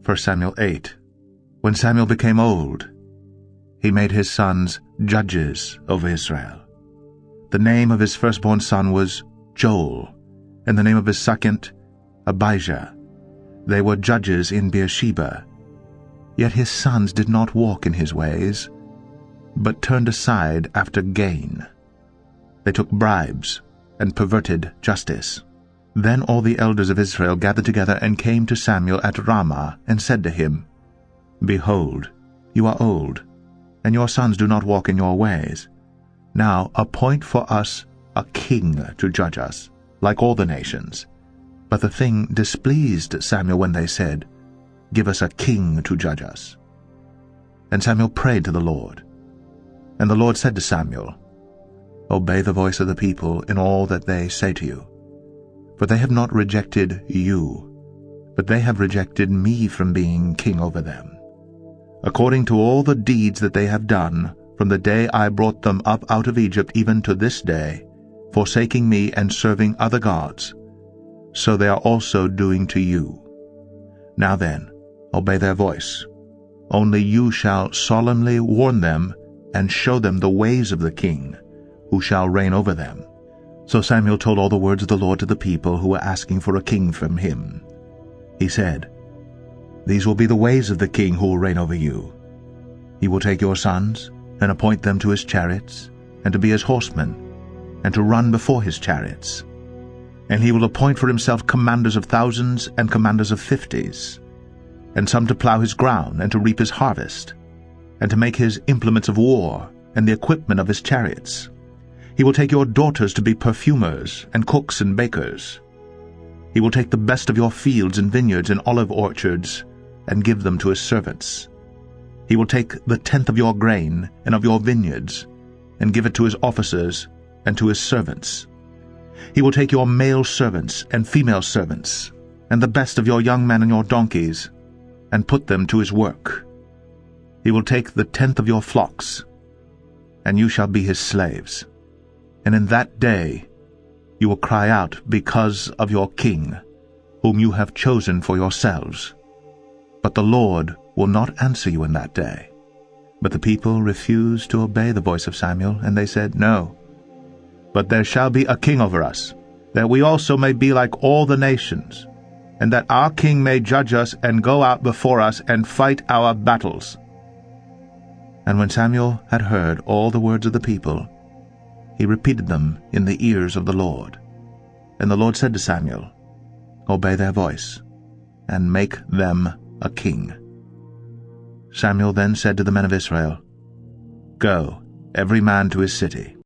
1 Samuel 8. When Samuel became old, he made his sons judges over Israel. The name of his firstborn son was Joel, and the name of his second, Abijah. They were judges in Beersheba. Yet his sons did not walk in his ways, but turned aside after gain. They took bribes and perverted justice. Then all the elders of Israel gathered together and came to Samuel at Ramah and said to him, Behold, you are old, and your sons do not walk in your ways. Now appoint for us a king to judge us, like all the nations. But the thing displeased Samuel when they said, Give us a king to judge us. And Samuel prayed to the Lord. And the Lord said to Samuel, Obey the voice of the people in all that they say to you. For they have not rejected you, but they have rejected me from being king over them. According to all the deeds that they have done, from the day I brought them up out of Egypt even to this day, forsaking me and serving other gods, so they are also doing to you. Now then, obey their voice. Only you shall solemnly warn them and show them the ways of the king, who shall reign over them. So Samuel told all the words of the Lord to the people who were asking for a king from him. He said, These will be the ways of the king who will reign over you. He will take your sons and appoint them to his chariots, and to be his horsemen, and to run before his chariots. And he will appoint for himself commanders of thousands and commanders of 50s, and some to plow his ground and to reap his harvest, and to make his implements of war and the equipment of his chariots. He will take your daughters to be perfumers and cooks and bakers. He will take the best of your fields and vineyards and olive orchards and give them to his servants. He will take the tenth of your grain and of your vineyards and give it to his officers and to his servants. He will take your male servants and female servants and the best of your young men and your donkeys and put them to his work. He will take the tenth of your flocks, and you shall be his slaves. And in that day you will cry out because of your king, whom you have chosen for yourselves. But the Lord will not answer you in that day. But the people refused to obey the voice of Samuel, and they said, No, but there shall be a king over us, that we also may be like all the nations, and that our king may judge us and go out before us and fight our battles. And when Samuel had heard all the words of the people, he repeated them in the ears of the Lord. And the Lord said to Samuel, Obey their voice, and make them a king. Samuel then said to the men of Israel, Go, every man to his city.